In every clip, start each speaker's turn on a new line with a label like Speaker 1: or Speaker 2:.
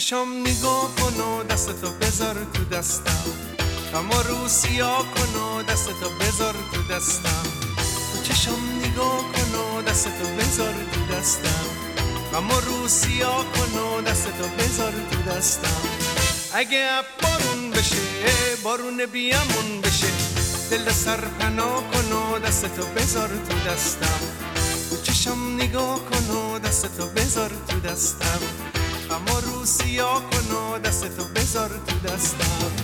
Speaker 1: چشم نگاه کن و دستتو بذار تو دستم، غم و رو سیاه کن و دستتو بذار تو دستم. چشم نگاه کن و دستتو بذار تو دستم، غم و رو سیاه کن و دستتو بذار تو دستم. اگه بارون بشه بارون بیامون بشه، دل سرپناه کن و دستتو بذار تو دستم. چشم نگاه کن و دستتو بذار تو دستم، غم و رو سیاه کن و دستتو بذار تو دستم.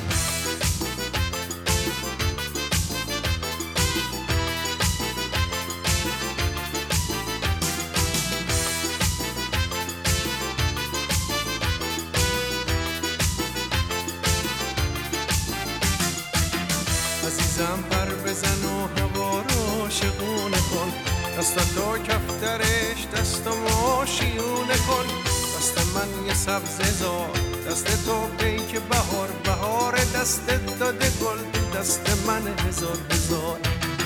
Speaker 1: عزیزم پر بزن و هوا رو شقونه کن، دستاتو کفترش دستمو شیونه کن. دست من یه سبزه زار، دست تو پیک بهار، بهار دستت داده گل، دست من هزار هزار.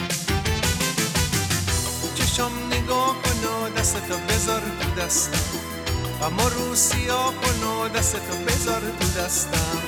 Speaker 1: چشم نگاه کن و دستتو بذار تو دستم، غم و رو سیاه کن و دستتو بذار تو دستم.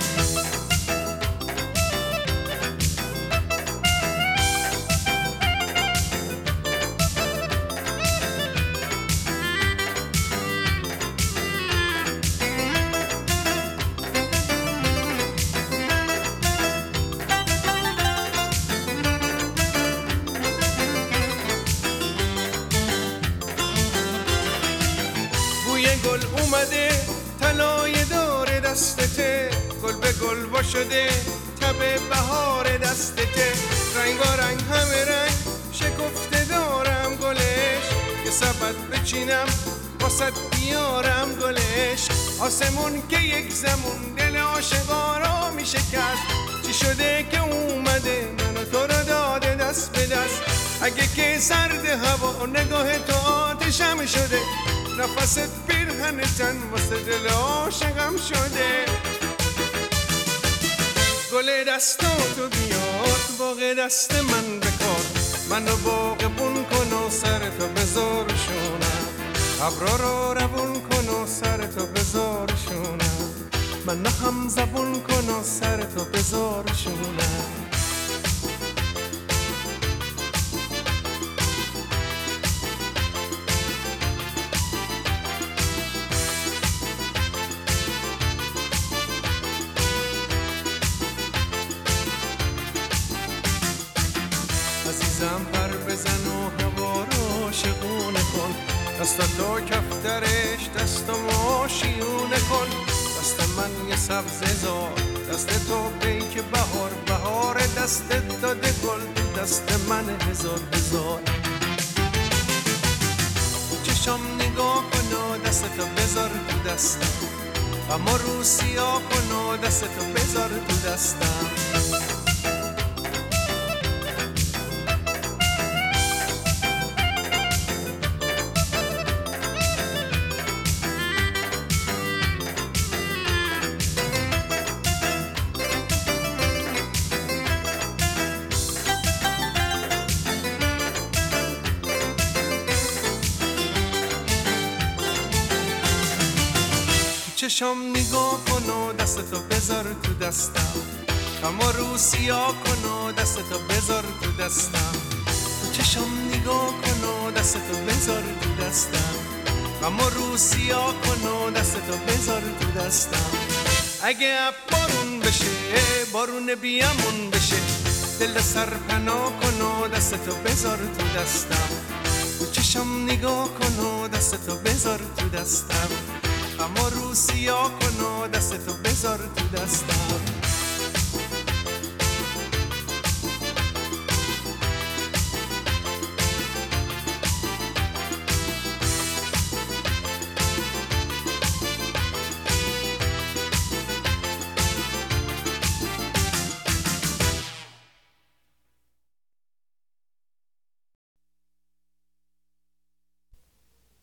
Speaker 1: گل اومده طلای دور دستته، گل به گل وا شده تب بهار دستته. رنگارنگ همه رنگ شکفته دارم گلش، یه سبد بچینم واسه بیارم گلش. آسمون که یک زمون دل عاشقا را میشکست، چی شده که اومده منو تو رو داده دست به دست. اگه که سرد هوا نگاه تو آتشم شده، نفست پیرهن تن واسه دل عاشقم شده. گل دستاتو بیار باغ دست من بکار، منو باغبون کن و سرتو بذار شونم. ابرا رو روون کن و سرتو بذار شونم، منو هم زبون کن و سرتو بذار شونم. عزیزم پر بزن و هوا رو شقونه کن، دستاتو کفترش دستمو شیونه کن. دست من یه سبزه زار، دست تو پیک بهار، بهار دستت داده گل، دست من هزار هزار. چشم نگاه کن و دستتو بذار تو دستم، غم و رو سیاه کن و دستتو بذار تو دستم. چشم نگاه کن و دستتو بذار تو دستم، غم و رو سیاه کن و دستتو بذار تو دستم. چشم نگاه کن و دستتو بذار تو دستم، غم و رو سیاه کن و دستتو بذار تو دستم. اگه بارون بشه بارون بیامون بشه، دل سرپناه کن و دستتو بذار تو دستم. چشم نگاه کن و دستتو بذار تو دستم، غم و رو سیاه کن و دستتو بذار تو